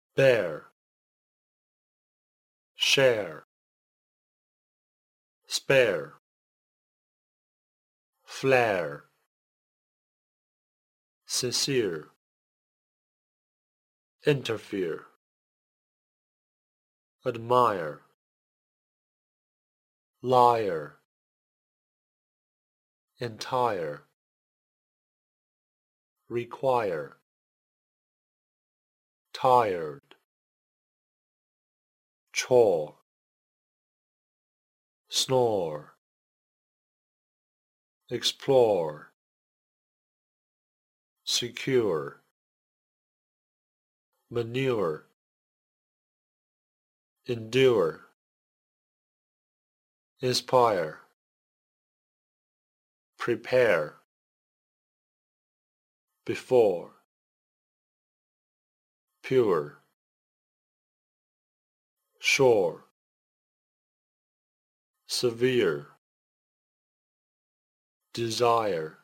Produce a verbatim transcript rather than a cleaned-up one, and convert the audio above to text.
bear, share, spare, flare, sincere, interfere, admire, liar, entire, require, tired, chore, snore, explore, secure, manure, endure, inspire, prepare, before, pure, shore, severe, desire,